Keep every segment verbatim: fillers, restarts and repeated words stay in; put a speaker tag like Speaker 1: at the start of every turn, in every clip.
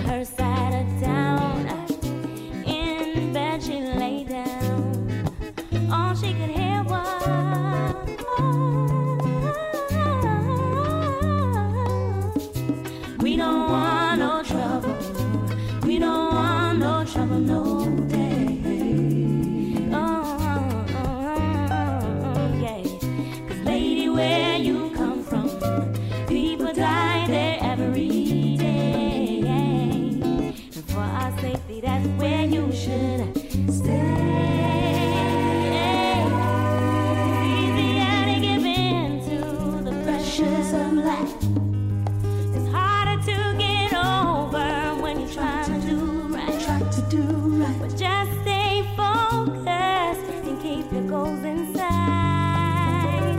Speaker 1: her side of town. In bed she lay down. All she could hear was, we don't want no trouble. We don't want no trouble, no day. Oh, oh, oh, yeah. 'Cause lady, where you come from, people die there every day. And for our safety, that's where you should stay. It's easier to give in to the pressures of life. It's harder to get over when you're trying to do right. Try to do right. But just stay focused and keep your goals inside.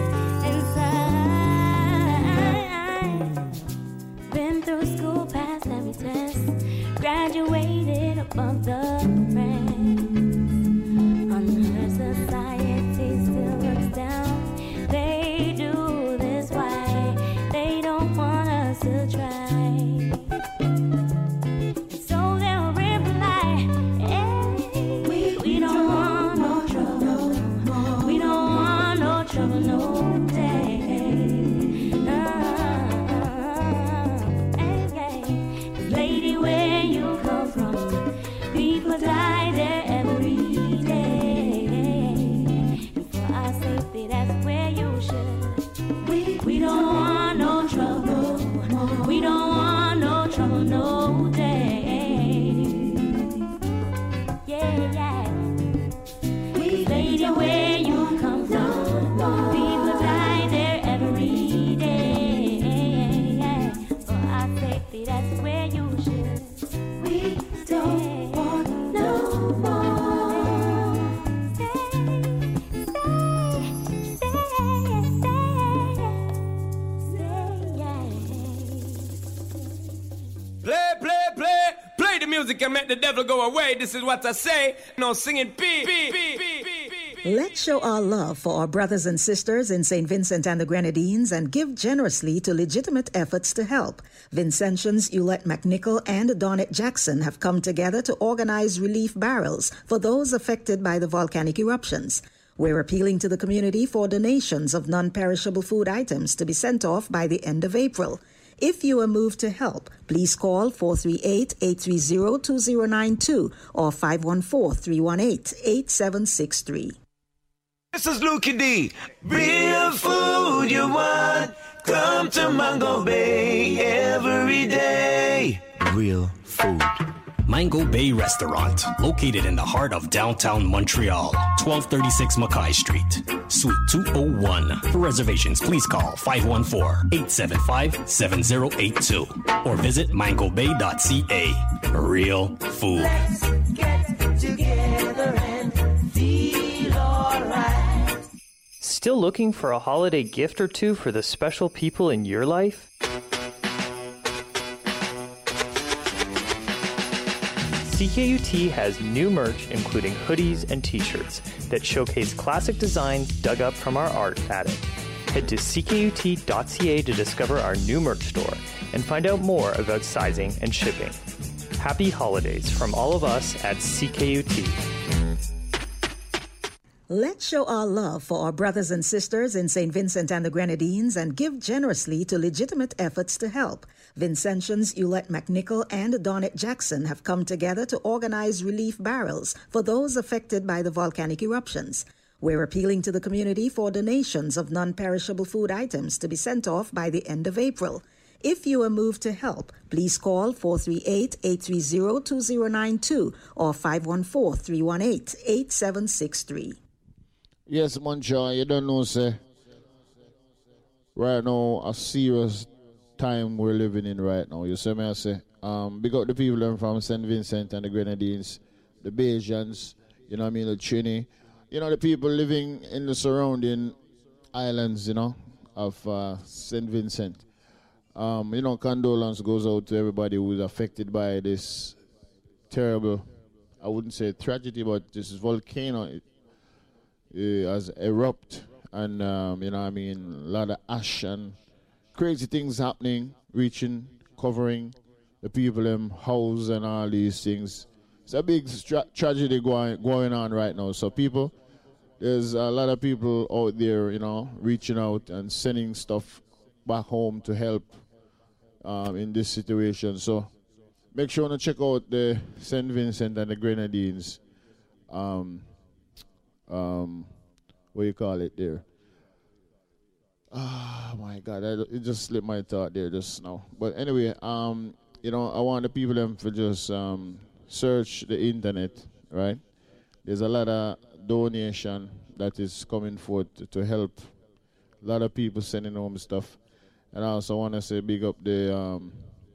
Speaker 1: Inside. Been through school, passed every test, graduated above the rest. On her society still looks down. They do this why they don't want us to try. And so they'll reply, hey, we, we don't want no trouble. We don't want no trouble, no day. Uh, hey, hey. 'Cause lady, where you come from, people die there every day. And for our safety, that's where you should. We, we don't want no trouble. We don't want no trouble, no day. Yeah, yeah. We, lady, where you come from, people die there every day. For our safety, that's where you should. We don't want no more. Stay, stay, stay, stay, yeah.
Speaker 2: Play, play, play. Play the music and make the devil go away. This is what I say. No singing P, P, P, P, P, P.
Speaker 3: Let's show our love for our brothers and sisters in Saint Vincent and the Grenadines and give generously to legitimate efforts to help. Vincentians Ulette McNichol and Donette Jackson have come together to organize relief barrels for those affected by the volcanic eruptions. We're appealing to the community for donations of non-perishable food items to be sent off by the end of April. If you are moved to help, please call four three eight, eight three zero, two zero nine two or five one four, three one eight, eight seven six three.
Speaker 4: This is Lukey D. Real food you want, come to Mango Bay every day. Real food.
Speaker 5: Mango Bay Restaurant, located in the heart of downtown Montreal, twelve thirty-six Mackay Street, Suite two oh one. For reservations, please call five one four, eight seven five, seven zero eight two or visit mango bay dot c a. Real food.
Speaker 4: Let's get together and feel alright.
Speaker 6: Still looking for a holiday gift or two for the special people in your life? C K U T has new merch including hoodies and t-shirts that showcase classic designs dug up from our art attic. Head to c k u t dot c a to discover our new merch store and find out more about sizing and shipping. Happy holidays from all of us at C K U T.
Speaker 3: Let's show our love for our brothers and sisters in Saint Vincent and the Grenadines and give generously to legitimate efforts to help. Vincentians Ulette McNichol and Donette Jackson have come together to organize relief barrels for those affected by the volcanic eruptions. We're appealing to the community for donations of non-perishable food items to be sent off by the end of April. If you are moved to help, please call four three eight, eight three zero, two zero nine two or five one four, three one eight, eight seven six three.
Speaker 7: Yes, Montreal, you don't know, sir. Right now, a serious time we're living in right now. You see me, I say. Um, big up the people from Saint Vincent and the Grenadines, the Bajans, you know what I mean, the Trini. You know, the people living in the surrounding islands, you know, of uh, Saint Vincent. Um, you know, condolence goes out to everybody who's affected by this terrible, I wouldn't say tragedy, but this volcano it, it has erupted. And, um, you know what I mean, a lot of ash and crazy things happening, reaching, covering the people them house and all these things. It's a big tra- tragedy going going on right now. So people, there's a lot of people out there, you know, reaching out and sending stuff back home to help um, in this situation. So make sure to check out the Saint Vincent and the Grenadines. Um, um, what you call it there? Oh my God, I, it just slipped my thought there just now. But anyway, um, you know, I want the people them to just um, search the internet, right? There's a lot of donation that is coming forth to, to help. A lot of people sending home stuff. And I also want to say big up the um,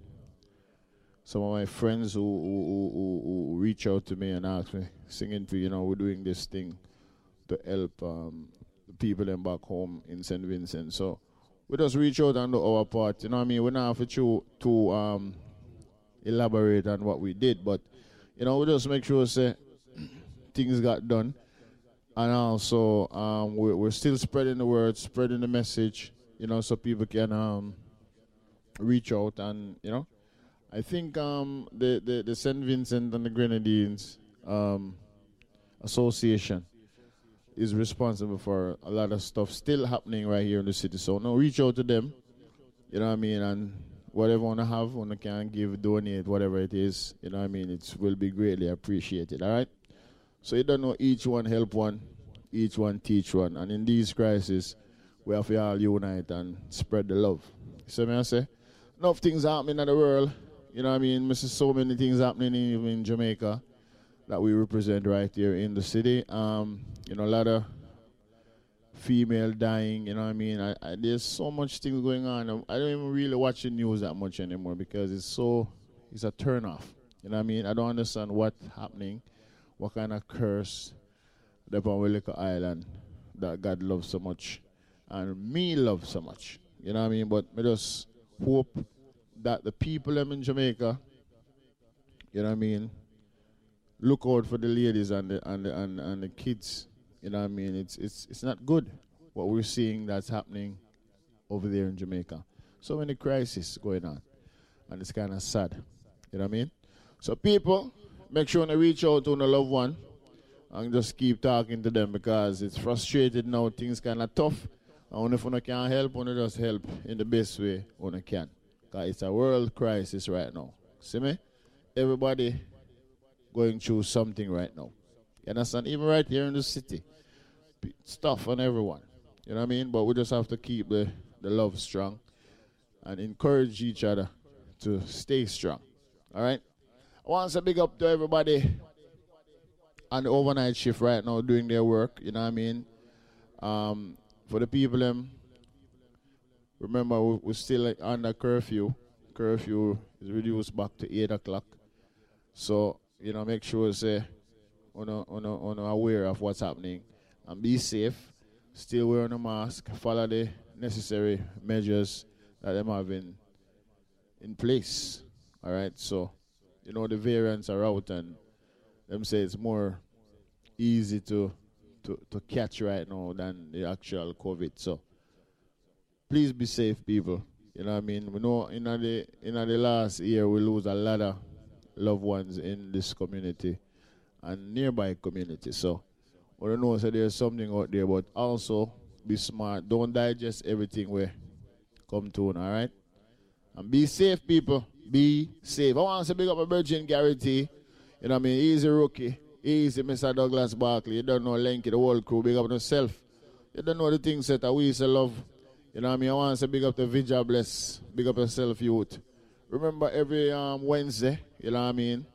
Speaker 7: some of my friends who, who, who, who reach out to me and ask me, singing for, you know, we're doing this thing to help um, the people them back home in Saint Vincent. So we just reach out and do our part. You know what I mean? We don't have to, to um, elaborate on what we did, but, you know, we just make sure say things got done. And also, um, we're, we're still spreading the word, spreading the message, you know, so people can um, reach out. And, you know, I think um, the, the, the Saint Vincent and the Grenadines um, Association is responsible for a lot of stuff still happening right here in the city. So, no, reach out to them, you know what I mean, and whatever you want to have, you can give, donate, whatever it is, you know what I mean, it will be greatly appreciated, all right? So you don't know, each one help one, each one teach one. And in these crises, we have to all unite and spread the love. You see what I say? Enough things happening in the world. You know what I mean? There's so many things happening even in Jamaica that we represent right here in the city. Um, you know, a lot of female dying, you know what I mean? I, I, there's so much things going on. I don't even really watch the news that much anymore because it's so, it's a turn off. You know what I mean? I don't understand what's happening. What kind of curse the Willico Island that God loves so much and me love so much. You know what I mean? But I just hope that the people them in Jamaica, you know what I mean, look out for the ladies and the and the, and, and the kids. You know what I mean? It's it's it's not good what we're seeing that's happening over there in Jamaica. So many crises going on. And it's kind of sad. You know what I mean? So people, make sure to reach out to a loved one and just keep talking to them because it's frustrated now. Things kind of tough. And if you can't help, you just help in the best way you can. Because it's a world crisis right now. See me? Everybody going through something right now. You understand? Even right here in the city. Stuff on everyone. You know what I mean? But we just have to keep the, the love strong and encourage each other to stay strong. All right? I want to say big up to everybody on the overnight shift right now doing their work, you know what I mean? Um, for the people, um, remember we, we're still under curfew. Curfew is reduced back to eight o'clock. So, you know, make sure say, on on aware of what's happening and be safe. Still wearing a mask, follow the necessary measures that them have in, in place. All right, so you know, the variants are out and them say it's more easy to, to, to catch right now than the actual COVID. So please be safe, people. You know what I mean? We know in the, in the last year we lose a lot of loved ones in this community and nearby community. So I don't know, so there's something out there, but also be smart. Don't digest everything we come to, all right? And be safe, people. Be safe. I want to say big up a Virgin Guarantee. You know what I mean? Easy rookie. Easy Mister Douglas Barkley. You don't know Lenky, the whole crew. Big up yourself. You don't know the things that we used to love. You know what I mean? I want to say big up the Vija Bless. Big up yourself, youth. Remember every um, Wednesday, you know what I mean?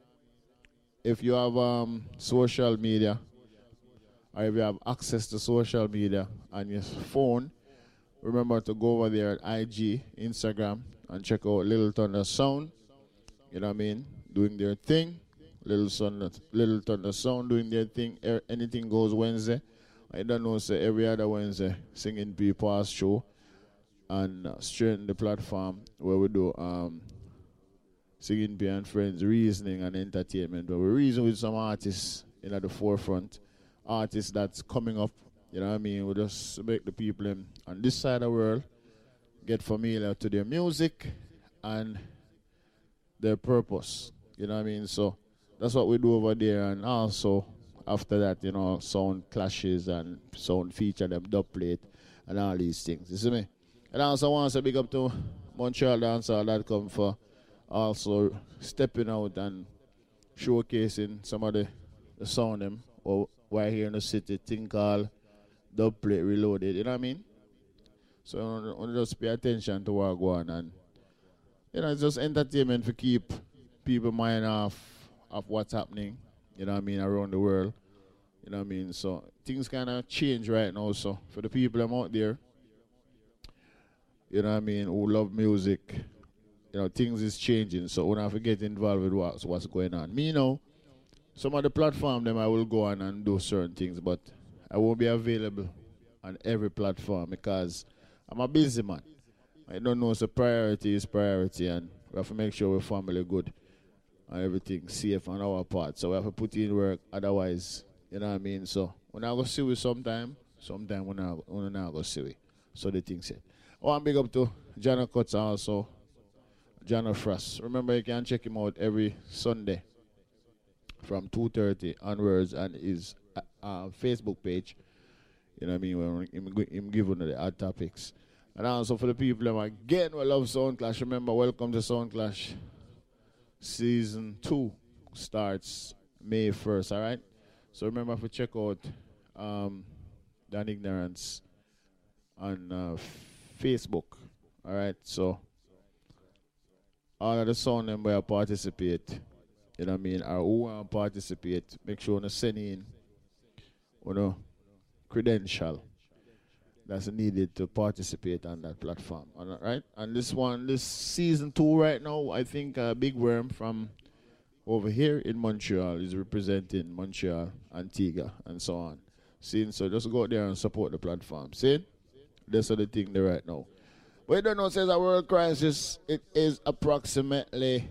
Speaker 7: If you have um, social media, or if you have access to social media on your phone, remember to go over there at I G, Instagram, and check out Little Thunder Sound. You know what I mean? Doing their thing. Little Thunder, Little Thunder Sound doing their thing. Er, anything goes Wednesday. I don't know, say every other Wednesday, Singing P Pass show and uh, straighten the platform where we do um, Singing P and Friends, reasoning and entertainment. But we reason with some artists in at the forefront, artists that's coming up. You know what I mean? We just make the people in, on this side of the world get familiar to their music and their purpose. You know what I mean? So that's what we do over there. And also, after that, you know, sound clashes and sound feature them dub plate and all these things. You see me? And also I want to say big up to Montreal Dancehall dot com for also stepping out and showcasing some of the, the sound them or while here in the city, thing called dub plate reloaded. You know what I mean? So I want to just pay attention to what go on, and you know, it's just entertainment to keep people mind off of what's happening, you know what I mean, around the world. You know what I mean? So things kind of change right now. So for the people I'm out there, you know what I mean, who love music, you know, things is changing. So when I have to get involved with what's, what's going on. Me, you know, some of the platform them I will go on and do certain things, but I won't be available on every platform because I'm a busy man. I don't know, so priority is priority, and we have to make sure we're family good and everything safe on our part. So we have to put in work, otherwise, you know what I mean? So when I go see we sometime, sometime when I, when I go see we. So the thing said. Oh, I'm big up to Jana Cuts also, Jana Frost. Remember, you can check him out every Sunday from two thirty onwards on his uh, uh, Facebook page. You know what I mean? When him, him give one of the hot topics. And also for the people who again we love Sound Clash. Remember, welcome to Sound Clash. Season two starts May first, all right? So remember to check out um, Dan Ignorance on uh, Facebook, all right? So all of the sound them where participate, you know what I mean, or who want to participate, make sure you send in, you know, credential that's needed to participate on that platform, all right? And this one, this season two right now, I think uh, Big Worm from over here in Montreal is representing Montreal, Antigua, and so on. See, so just go out there and support the platform. See, that's the thing there right now. But you don't know, it says a world crisis. It is approximately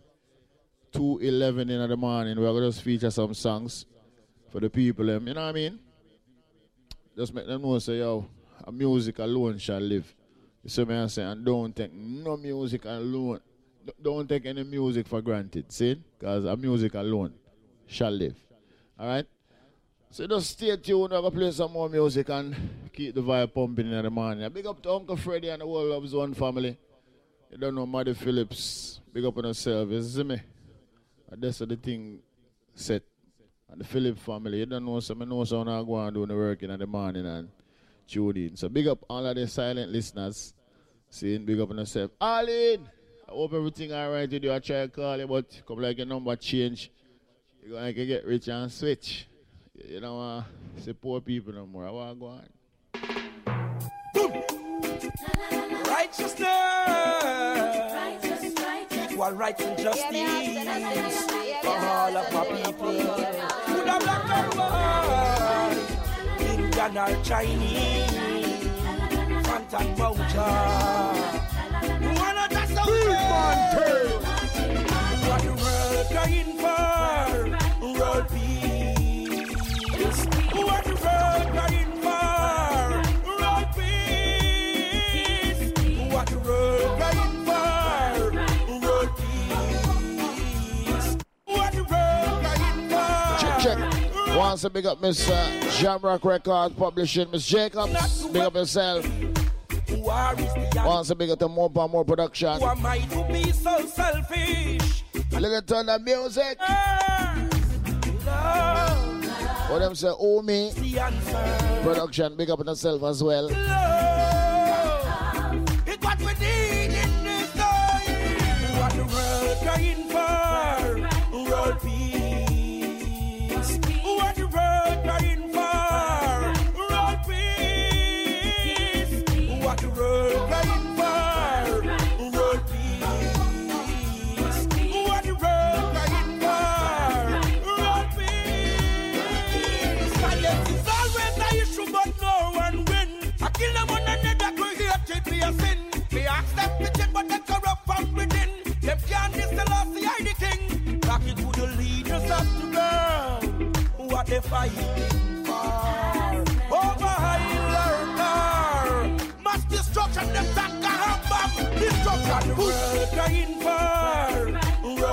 Speaker 7: two eleven in the morning. We're going to just feature some songs for the people. You know what I mean? Just make them know, say, yo, a music alone shall live. You see me I say, and don't take no music alone. Don't take any music for granted, see? Because a music alone shall live. All right? So just stay tuned. We're going to play some more music and keep the vibe pumping in the morning. Big up to Uncle Freddie and the whole Love Zone family. You don't know, Maddie Phillips. Big up on herself. You see me? And that's the thing set. And the Phillips family. You don't know, so I know so I'm going to do the work in the morning and tune in. So big up all of the silent listeners. Seeing big up on yourself. Arlene, I hope everything all right with you. I try to call you, but come like your number change. You're going to get rich and switch. You know, uh, support people no more. I want to go on.
Speaker 2: Righteousness,
Speaker 1: Righteous, righteous.
Speaker 2: equal rights and justice for all of my people. Good and black and white, Indian or Chinese, front and mountain. Wanna just a what the world crying for, world peace. What the world crying for, world peace. What the world crying for, world peace. What the world crying for.
Speaker 7: Check, check. Once a big up Miss uh, Jamrock Records Publishing, Miss Jacobs. Big up yourself. Once a big up to More and More Production.
Speaker 2: Who am I to be so selfish?
Speaker 7: Look at turn the music.
Speaker 2: Love,
Speaker 7: What them say, oh me.
Speaker 2: the answer.
Speaker 7: Production, big up on yourself as well.
Speaker 2: Love, it's what we need in this time. What the world crying for, world peace. What the world crying for, world peace. What the world crying for, world peace. What the world crying for, world peace. Violence is always the issue, but no one win. I kill them one another, created be a sin. They ask them to check, but they corrupt from within. Them can't miss the lost, the the king. Back it to the leaders of the world. What they fighting for? Over high learner. Mass destruction, them tanker and bomb. Destruction, the world crying for.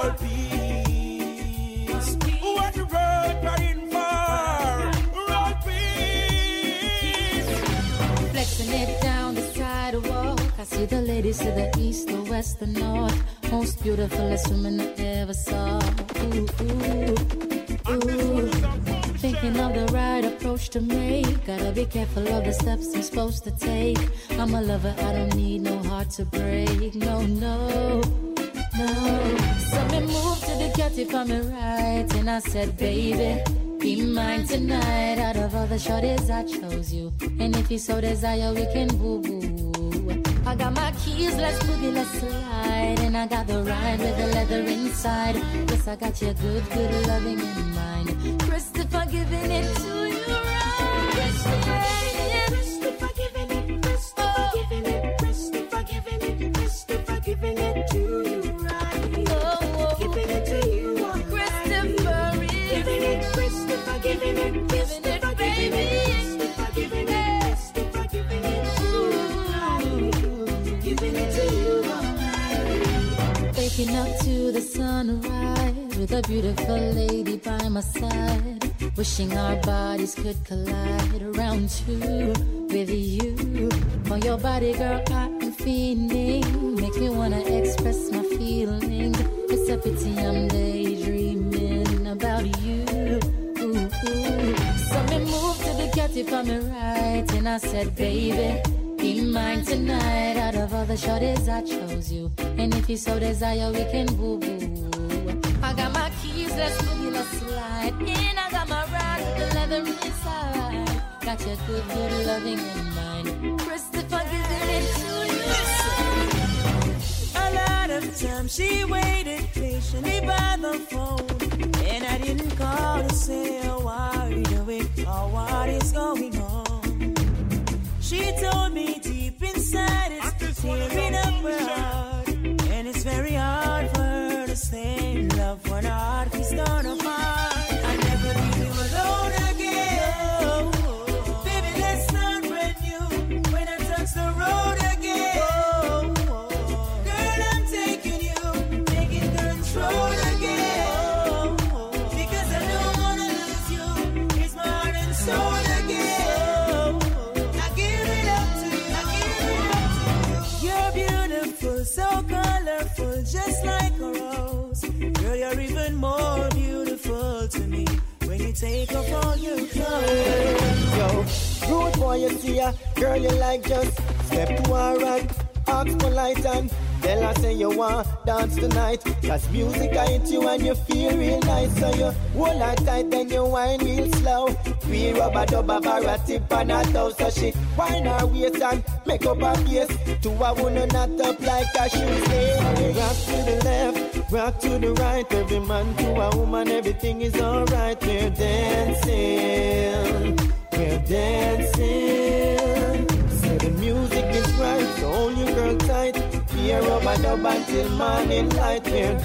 Speaker 2: world peace. What the world crying for? World peace.
Speaker 8: Flexing it down the sidewalk. I see the ladies to the east, the west, the north. Most beautifulest women I ever saw. Ooh, ooh, ooh. Thinking of the right approach to make. Gotta be careful of the steps I'm supposed to take. I'm a lover, I don't need no heart to break. No, no, no. So me moved to the cat if I'm right. And I said, baby, be mine tonight. Out of all the shorties, I chose you. And if you so desire, we can boo-boo. I got my keys, let's boogie, let's slide. And I got the ride with the leather inside. Yes, I got your good, good loving in mind. Christopher giving it to you right. Christopher giving it, Christopher giving it, Christopher giving it, Christopher giving it to you right. Oh, giving it to you, Christopher giving it, Christopher giving it, giving it, baby. Christopher giving it, Christopher giving it to you right. Giving it to you right. Waking up to the sunrise with a beautiful lady by my side. Wishing our bodies could collide around two with you. For your body, girl, I'm fiending. Make me wanna express my feelings. It's a pity I'm daydreaming about you. Ooh, ooh. So me moved to the cat if I'm right. And I said, baby, be mine tonight. Out of all the shorties, I chose you. And if you so desire, we can boo-boo. I got my keys, let's boogie, let's slide. And I got my ride with the leather inside. Got your good, good loving in mind. Christopher giving it to you.
Speaker 9: A lot of time she waited patiently by the phone. And I didn't call to say how are you doing or what is going on. She told me deep inside it's tearing up her heart. And it's very hard for her to stay in love when her heart is torn apart. I never leave you alone again. Oh, baby, let's start brand new. When I touch the road again. Oh, girl, I'm taking you, taking control again. Oh, because I don't wanna lose you. It's my heart and soul again. I give it up to you. I give it up to you. You're beautiful, so colorful, just like a rose. Girl, you're even more beautiful to me when you take off all your clothes.
Speaker 10: Yo, rude boy, you see ya. Girl, you like just step to her right. Ask polite and tell her say you want dance tonight. Cause music I hit you and you feel real nice. So you hold her tight and you whine real slow. We rub a dub of her tip and her toe. So she whine her waist and make up her face. To a woman not up like a shoe slave. Rock to the left, rock to the right. Every man to a woman, everything is alright. We're dancing, we're dancing. So the music is right, so hold your girl tight. Hear rubber dub until morning light. We're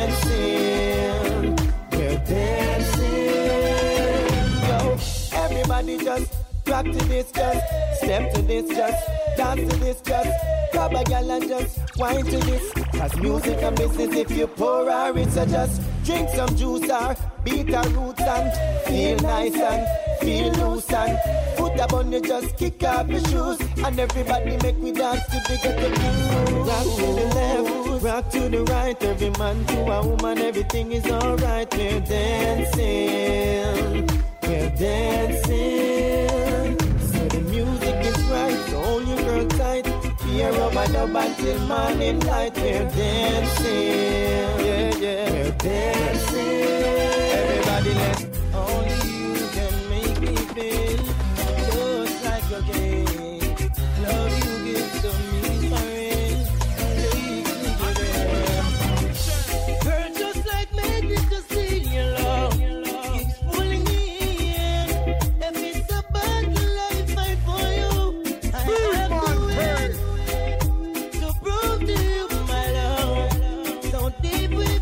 Speaker 10: dancing, we're dancing. Yo, everybody just rock to this, just step to this, just dance to this, just grab a gal and just wine to this. Cause music and business if you pour her, it's a just drink some juice or beat her roots and feel nice and feel loose and put up on you, just kick off your shoes and everybody make me dance to the get the blues. Rock to the left, rock to the right. Every man to a woman, everything is alright. We're dancing, we're dancing. So the music is right, so hold your girl tight. Hear rubber dub until morning light. We're dancing, yeah, yeah. We're dancing. Everybody let's only you can make me feel just like a game. Love you give to me forever. Girl, just like magnet to see your love keeps pulling me in. If it's a battle I fight for you, I have to win. To prove to you my love so deep within.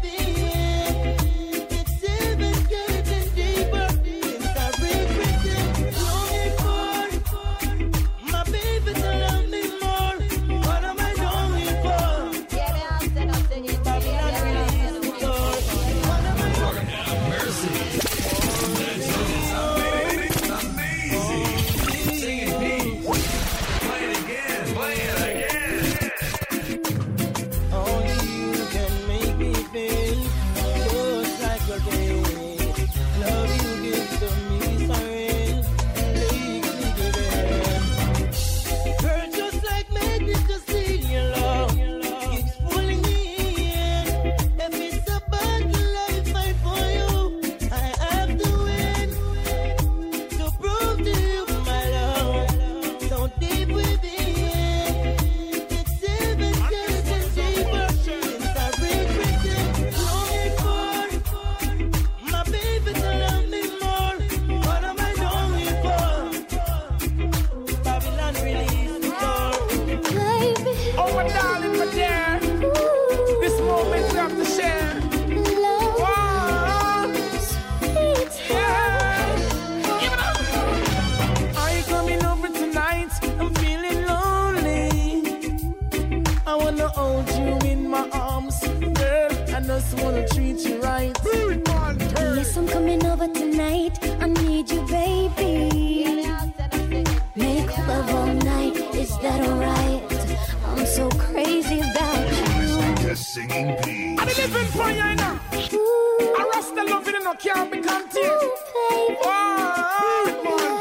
Speaker 2: know can't be contained.
Speaker 1: Ooh, baby.
Speaker 2: Oh, man,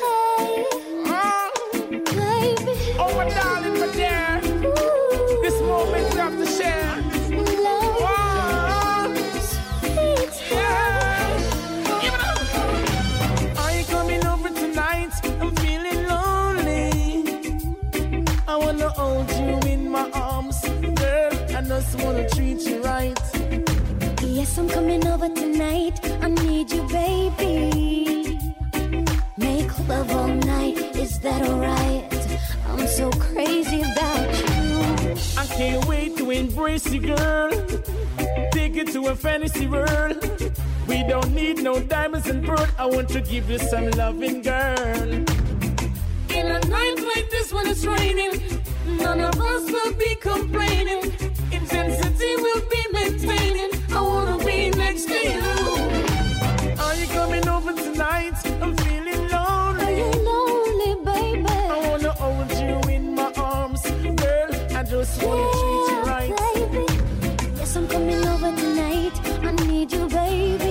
Speaker 1: Baby.
Speaker 2: oh, my darling, my dear.
Speaker 1: Ooh.
Speaker 2: This moment we have to share.
Speaker 1: Love.
Speaker 2: Oh,
Speaker 1: Sweet.
Speaker 2: yeah. Give it up. Are you coming over tonight? I'm feeling lonely. I wanna hold you in my arms, girl. I just wanna treat you right.
Speaker 1: Yes, I'm coming over tonight. I need you, baby. Make love all night. Is that alright? I'm so crazy about you.
Speaker 2: I can't wait to embrace you, girl. Take it to a fantasy world. We don't need no diamonds and pearl. I want to give you some loving, girl. In a night like this when it's raining, none of us will be complaining. Intensity will be maintaining. I wanna be next to you. Are you coming over tonight? I'm feeling lonely.
Speaker 1: Are you lonely, baby?
Speaker 2: I wanna hold you in my arms, girl. I just wanna
Speaker 1: Yeah,
Speaker 2: treat you right.
Speaker 1: baby. Yes, I'm coming over tonight. I need you, baby.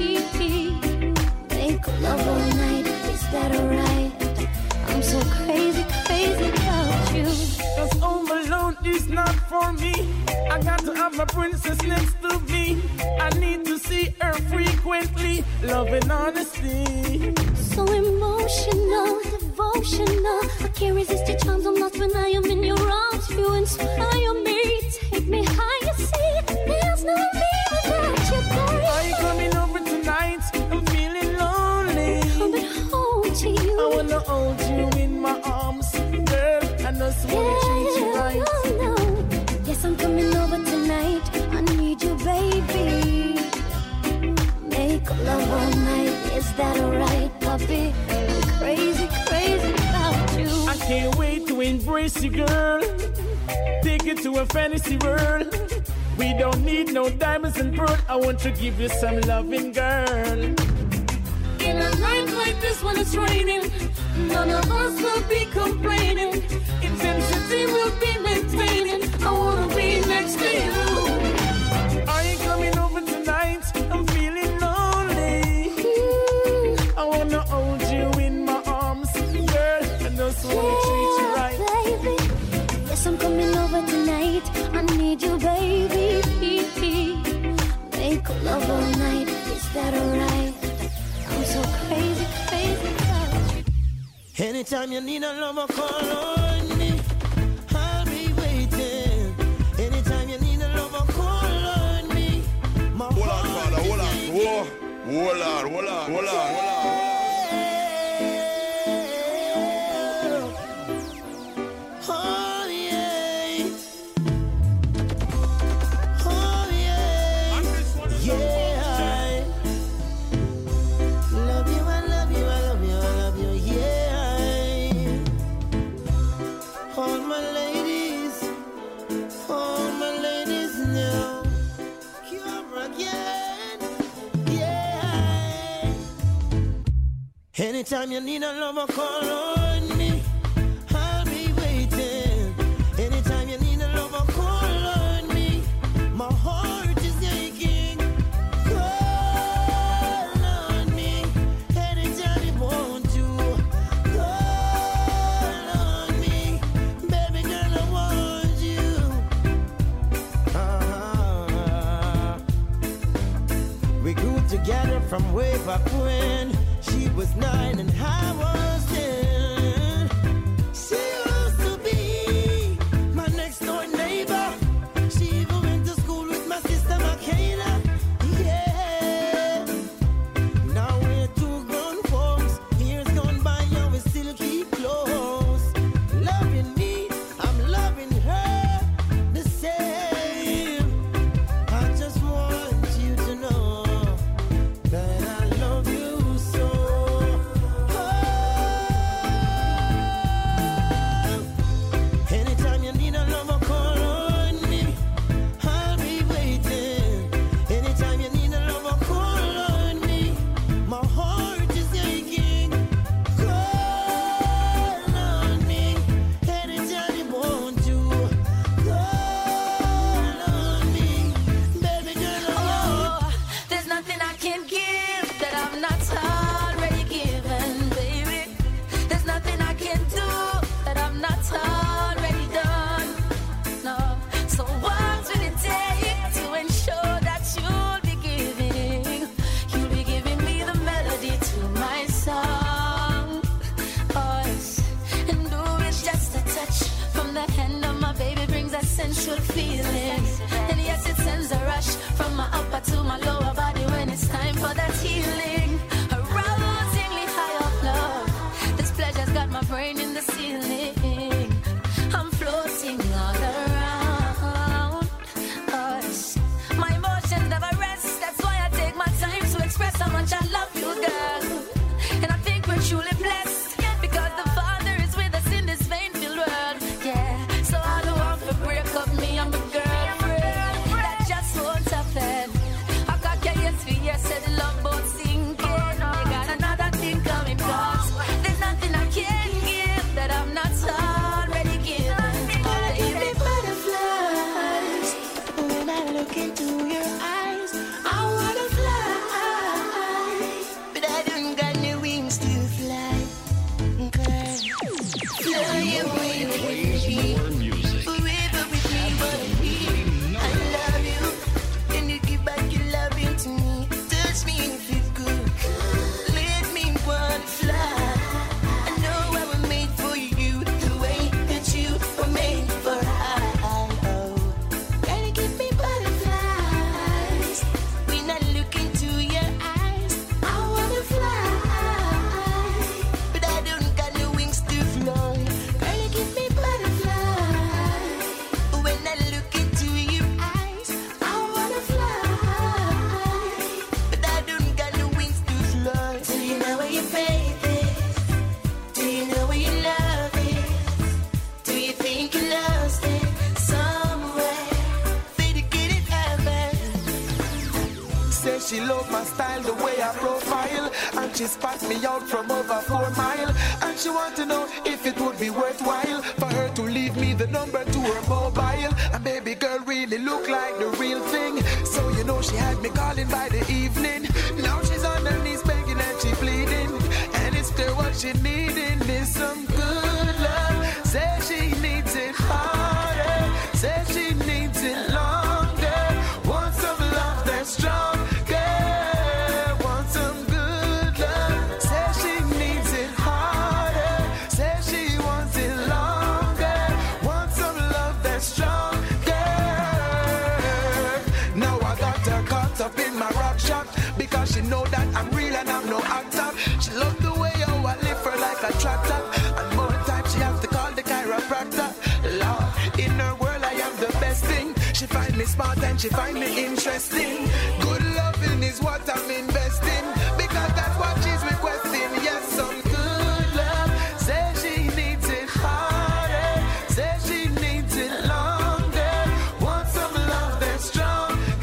Speaker 1: Make love all night. Is that alright? I'm so crazy, crazy about you.
Speaker 2: Cause home alone is not for me. I got to have my princess next to me. I need to see her frequently. Love and honesty.
Speaker 1: So emotional, devotional. I can't resist your charms. I'm lost when I am in your arms. You inspire me, take me higher. See, there's no me without you, babe.
Speaker 2: Are you coming over tonight? I'm feeling lonely.
Speaker 1: Come and hold you.
Speaker 2: I wanna hold you in my arms, girl. I just wanna treat you right.
Speaker 1: No, no. Yes, I'm coming over tonight. I need you, baby. Make love all night. Is that alright, puppy? I'm crazy, crazy about you.
Speaker 2: I can't wait to embrace you, girl. Take it to a fantasy world. We don't need no diamonds and pearl. I want to give you some loving, girl. In a night like this when it's raining, none of us will be complaining. Intensity will be maintaining. I wanna be next to you. Are you coming over tonight? I'm feeling lonely.
Speaker 1: Mm,
Speaker 2: I wanna hold you in my arms, girl. I just wanna treat you
Speaker 1: yeah,
Speaker 2: right.
Speaker 1: baby. Yes, I'm coming over tonight. I need you, baby. Make love all night. Is that alright? I'm so crazy, crazy about you.
Speaker 10: Anytime you need a lover, call on me. I'll be waiting. Anytime you need a lover, call on me. My
Speaker 11: Hold on,
Speaker 10: heart
Speaker 11: father, hold on.
Speaker 10: is
Speaker 11: Whoa. Hold on, hold on, hold on, hold on.
Speaker 10: Oh, yeah. Oh, yeah. Yeah. Love you, I love you, I love you, I love you, yeah. All my ladies, all my ladies now. Come again, yeah. Anytime you need a lover, call on me. I'll be waiting. Anytime you need a lover, call on me. My heart is aching. Call on me. Anytime you want to. Call on me. Baby girl, I want you. Ah. We grew together from way back when she was nine and I was ten. She used to be my next door neighbor. She even went to school with my sister Makayla. Yeah. Now we're two grown folks. Years gone by and we still keep close. Loving me, I'm loving her the same. I just want you to know that I love you so. Oh, Say she love my style, the way I profile, and she spot me out from over four mile. And she want to know if it would be worthwhile for her to leave me the number to her mobile. And baby girl really look like the real thing, so you know she had me calling by the evening. Now she's on her knees begging and she pleading, and it's clear what she needing is some good love. Say she needs it harder, say she needs it longer. Want some love that's strong. Because she know that I'm real and I'm no actor. She love the way how I live her like a tractor. And more time she have to call the chiropractor. Lord, in her world I am the best thing. She find me smart and she find me interesting. Good loving is what I'm investing, because that's what she's requesting. Yes, some good love. Say she needs it harder, say she needs it longer. Want some love that's strong.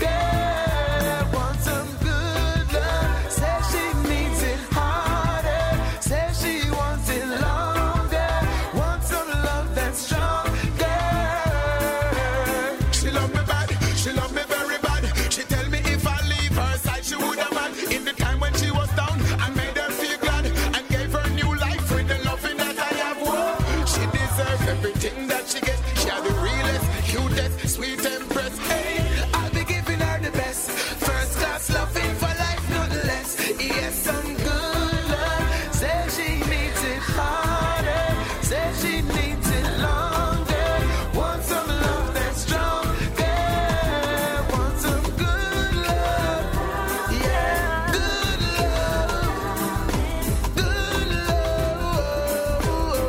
Speaker 10: Everything that she gets, she had the realest, cutest, sweet empress. Hey, I'll be giving her the best, first class loving for life, nothing less. Yes, some good love. Say she needs it harder, say she needs it longer. Want some love that's strong, yeah. Want some good love, yeah. Good love, good love.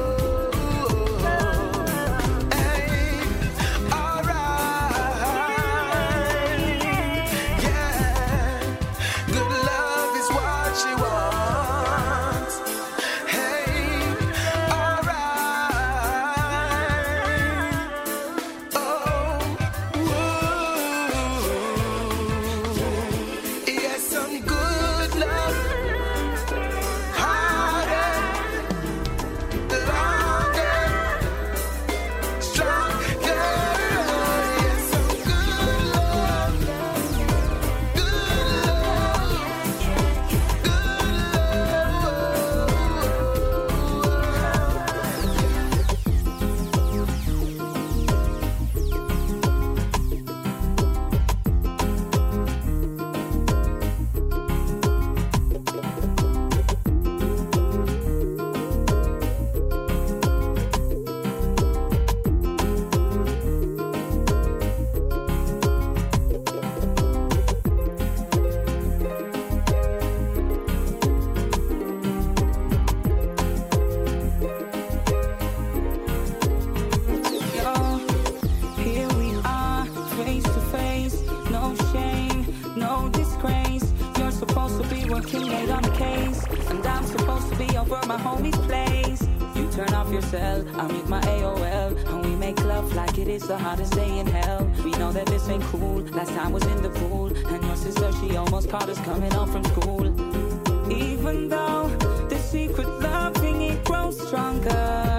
Speaker 12: working late on the case, and I'm supposed to be over my homie's place. You turn off your cell, I'm with my A O L, and we make love like it is the hottest day in hell. We know that this ain't cool, last time was in the pool, and your sister, she almost caught us coming home from school. Even though the secret love thing, it grows stronger,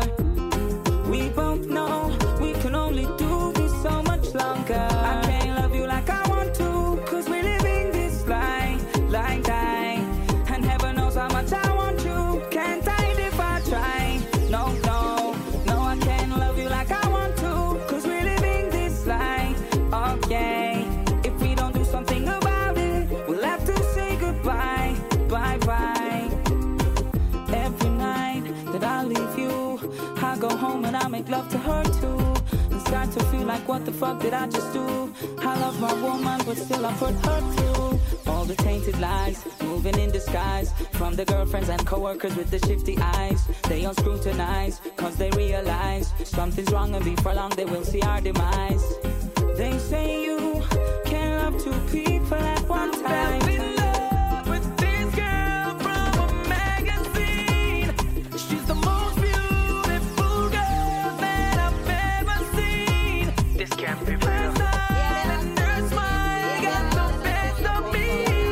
Speaker 12: we both know we can only do this so much longer. I can't love you like I want to, cause we're living this life like that, and heaven knows how much I want you. Can't hide if I try. No, no, no, I can't love you like I want to, cause we're living this life. Okay, if we don't do something about it, we'll have to say goodbye. Bye bye. Every night that I leave you, I go home and I make love to her too, and start to feel like, what the fuck did I just do? I love my woman, but still I put her through all the tainted lies, moving in disguise, from the girlfriends and co-workers with the shifty eyes. They unscrutinize, cause they realize something's wrong, and before long they will see our demise. They say you can't love two people at one time. This can't be real. And her smile got the best of me.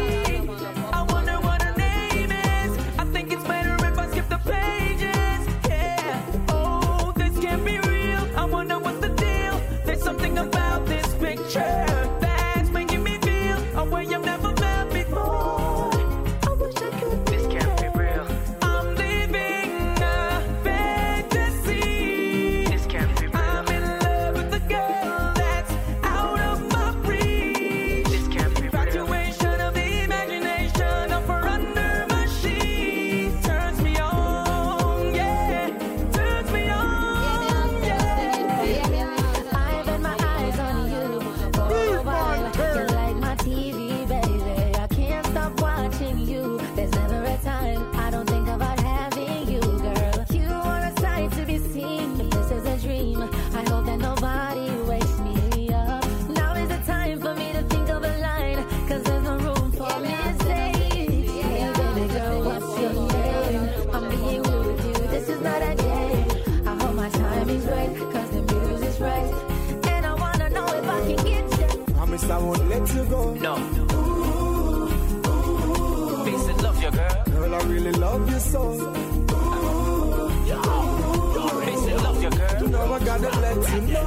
Speaker 10: soul.
Speaker 9: Love your girl.
Speaker 10: You know I gotta let you know.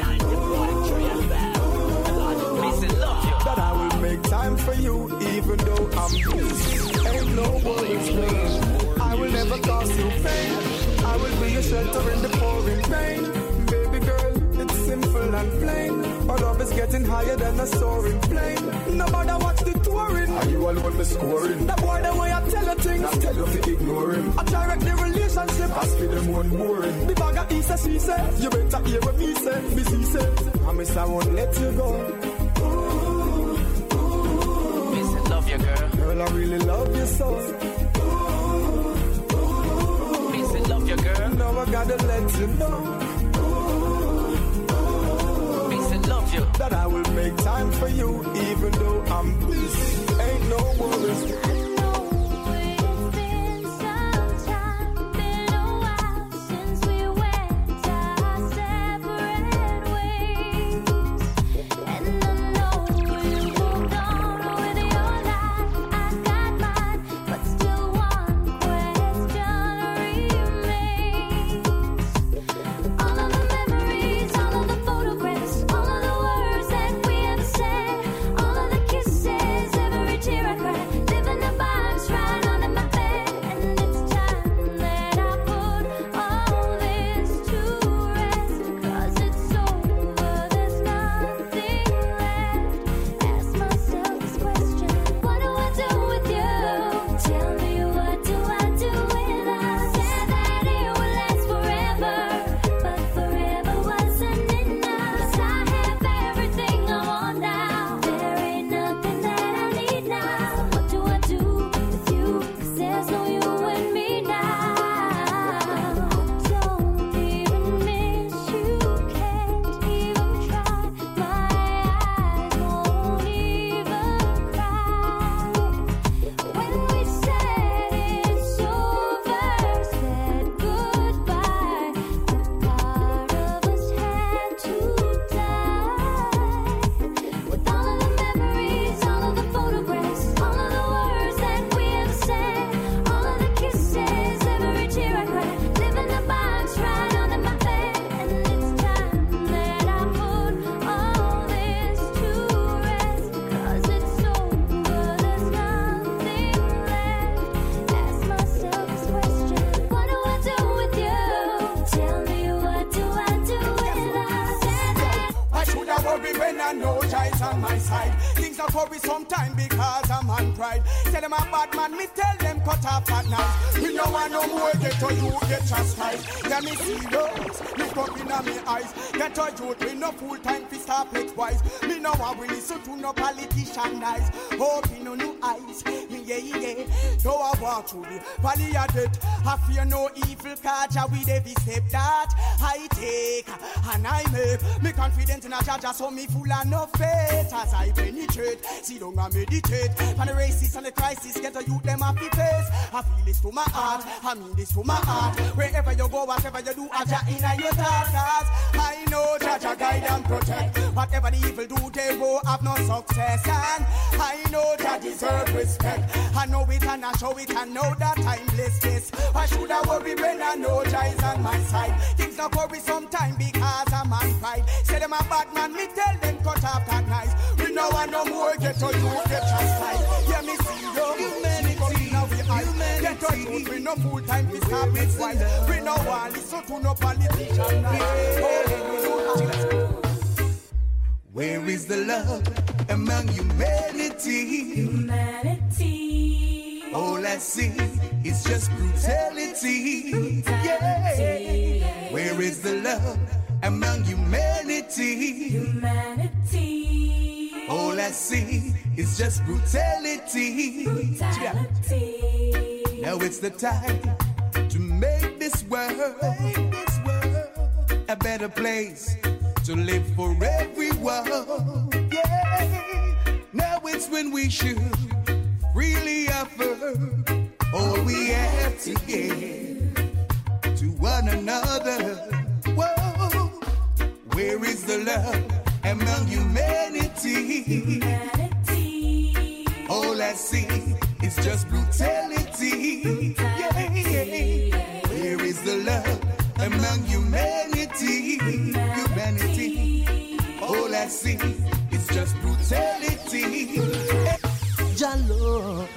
Speaker 10: That I will make time for you, even though I'm busy. Ain't no worries, please. I will never cause you pain. I will be your shelter in the pouring rain. Baby girl, it's simple and plain. Our love is getting higher than a soaring plane. No matter what's the touring,
Speaker 13: are you alone me scoring?
Speaker 10: The boy the way I tell you things,
Speaker 13: I tell you to ignore him.
Speaker 10: I direct the relationship,
Speaker 13: I speed them one boring.
Speaker 10: The bag of he say, she say, you better hear what me say. Me see say, I miss I won't let you go.
Speaker 9: Love your girl.
Speaker 10: Girl, I really love you so.
Speaker 9: Me say love your girl.
Speaker 10: Now I gotta let you know.
Speaker 9: Me say love you.
Speaker 10: That I will make time for you, even though I'm busy. Ain't no worries.
Speaker 2: Valley of death, I fear no evil catch. With every step that I take and I make, me confident in a judge, so me full of no faith as I penetrate. See don't I meditate, and the racists and the crisis get a youth them off the face. I feel this to my heart, I mean this to my heart. Wherever you go, whatever you do, Aja in your thoughts. I know Jaja guide and protect. Whatever the evil do, they will have no success. And I know that deserve respect. I know it and I show it, I know that I'm blessed. This. Why should I worry when I know Jah is on my side? Things not worry sometime because I'm on pride. Say them a bad man, me tell them cut off that nice. We know I no more get to you, get chastised. Yeah, me see you, humanity, now we eyes. Get to you, we no full time, we start with wise. We no want listen to no politician.
Speaker 14: Where is the love among humanity?
Speaker 1: Humanity.
Speaker 14: All I see is just brutality.
Speaker 1: Brutality.
Speaker 14: Yeah. Where is the love among humanity?
Speaker 1: Humanity.
Speaker 14: All I see is just brutality.
Speaker 1: Brutality.
Speaker 14: Now it's the time to make this world, make this world a better place to live for everyone. Yeah. Now it's when we should really offer all we have to give to one another. Whoa. Where is the love among humanity?
Speaker 1: Humanity.
Speaker 14: All I see it's just brutality. Yeah, yeah. Where is the love among humanity? Humanity. All I see is just brutality.
Speaker 15: Jah love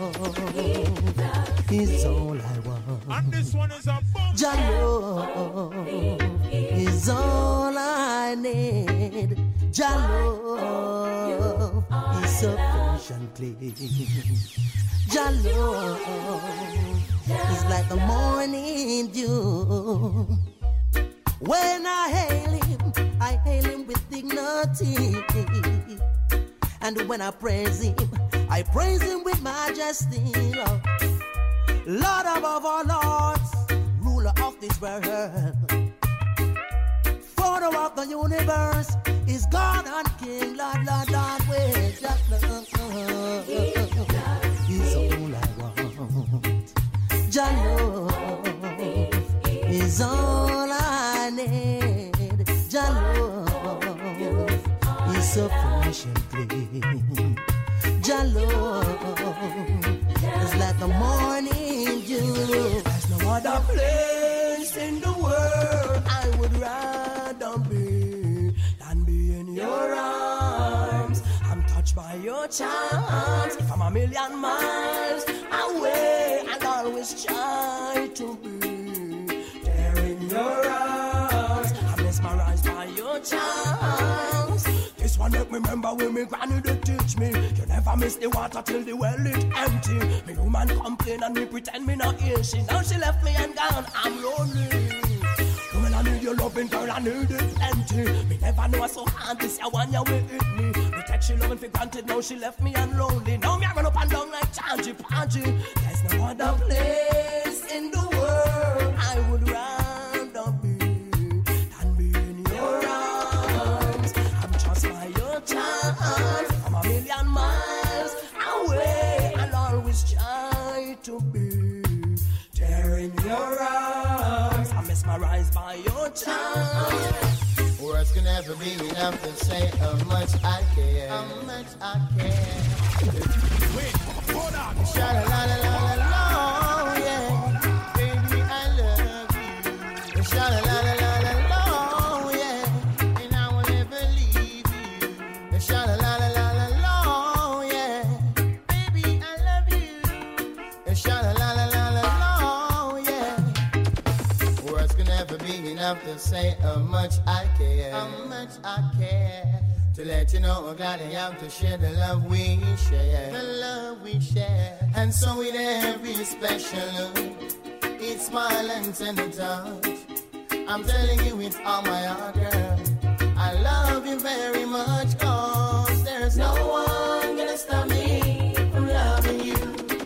Speaker 15: is all I want.
Speaker 2: And this one is a bomb.
Speaker 15: Jah love is all I need. Jah love is sufficiently. Jah love is like the morning dew. When I hail him, I hail him with dignity. And when I praise him, I praise him with majesty. Lord above all lords, ruler of this world, Father of the universe, is God and King. Lord, Lord, Lord, where's that love? He's all I want. Jah love is all I need. Jah love is sufficiently. Jah love is like the morning dew.
Speaker 9: There's no other place in the world I would rather be than be in your arms. I'm touched by your charms. If I'm a million miles away, I'll always try to be there in your arms. I'm mesmerized by your charms. This one make me remember when me granny did teach me. You never miss the water till the well it empty. Me woman complain and me pretend me not hear she. Now she left me and gone, I'm lonely. When I need your loving girl, I need it plenty. Me never know I so hard this year one year will hit me. Me take she loving for granted, now she left me and lonely. Now me I run up and down like Changy Pangy. There's no other place in the world I would rather be than be in your arms. I'm just by your charms. I'm a million miles away. I'll always try to be there in your arms. I'm mesmerized by your charms.
Speaker 10: Words can never be enough to say how much I care. How much I care.
Speaker 2: Wait, hold on.
Speaker 10: Sha-la-la-la-la-la, yeah. Baby, I love you. Sha-la-la-la-la-la, yeah. And I will never leave you. Sha-la-la-la-la-la, yeah. Baby, I love you. Sha-la-la-la-la-la, yeah. Words can never be enough to say how much I care. How much I care. To let you know I'm glad I am to share the love we share. The love we share. And so with every special look, each smile and tender touch, I'm telling you with all my heart, girl, I love you very much, cause there's no one gonna stop me from loving you.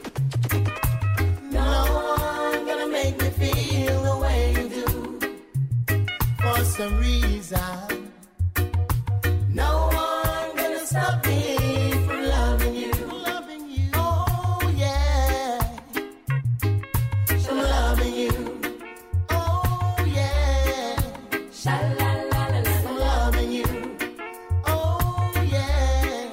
Speaker 10: No one gonna make me feel the way you do. For some reason, no one gonna stop me from loving you. Loving you. Oh yeah. From loving you. Oh yeah. Sha-la-la-la-la. From loving you. Oh yeah.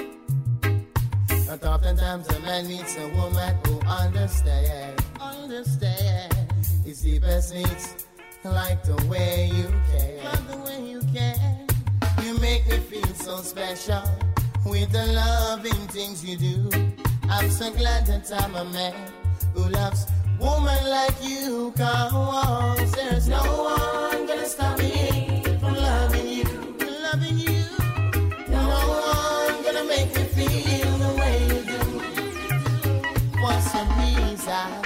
Speaker 10: But oftentimes a man needs a woman who understands. Understand. His deepest needs, like the way you care. Like the way you care. You make me feel so special with the loving things you do. I'm so glad that I'm a man who loves woman like you. Cause there's no one gonna stop me from loving you. Loving you. No one gonna make me feel the way you do. For some reason,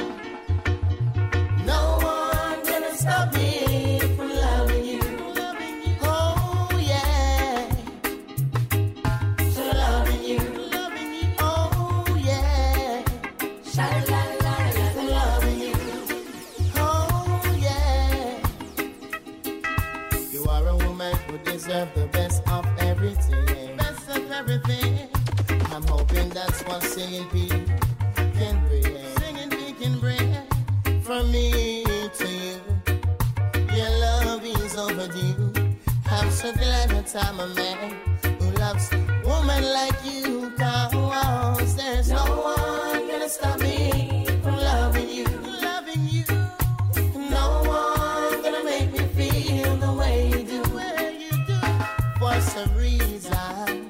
Speaker 10: no one gonna stop me from loving you. Oh yeah. So loving you. Loving you. Oh yeah. Sha-la-la-la-la. So loving you. Oh yeah. You are a woman who deserves the best of everything. Best of everything. I'm hoping that's what singing P can bring. Singing P can bring from me to you. Your love is overdue. I'm so glad that I'm a man who loves woman like you. Cause there's no one gonna
Speaker 16: gonna stop me from loving you. Loving you. No one gonna make me feel the way you do. For some reason,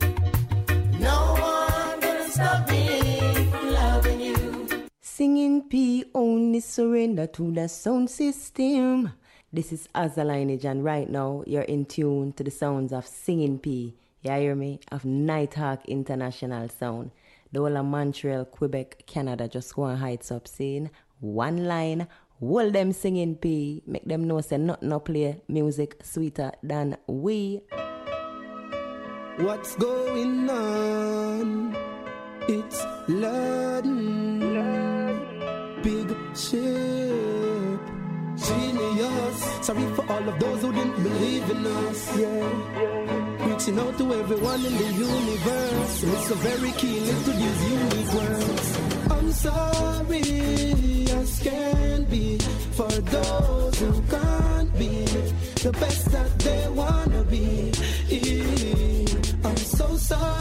Speaker 16: no one gonna stop me from loving you.
Speaker 17: Singing P, only surrender to the sound system. This is Azza Lineage, and right now you're in tune to the sounds of Singing P. You hear me? Of Nighthawk International Sound. The whole of Montreal, Quebec, Canada just go on heights up saying one line, hold them Singing P, make them know say nothing no play music sweeter than we.
Speaker 18: What's going on? It's Laden, big ship, genius. Sorry for all of those who didn't believe in us, yeah. Reaching out to everyone in the universe. It's a very key link to these unique words. I'm sorry, as can be, for those who can't be the best that they wanna be. I'm so